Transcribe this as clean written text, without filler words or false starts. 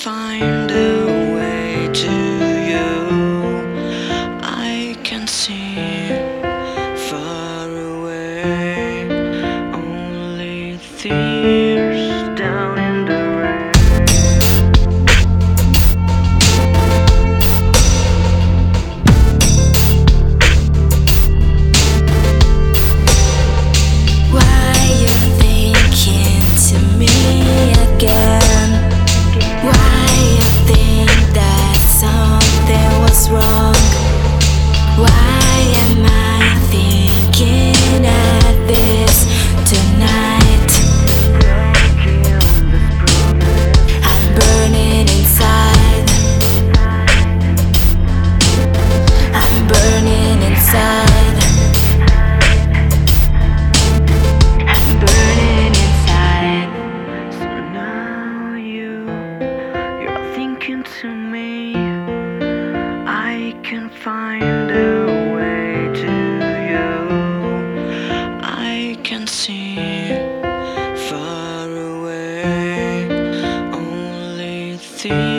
find a way to you. I can see far away, only tears down in the rain. Why you thinking to me again? Why you think that something was wrong? Why am I thinking at this tonight? I'm burning inside. I'm burning inside. I'm burning inside. So now you're thinking to me. I can find a way to you. I can see far away, only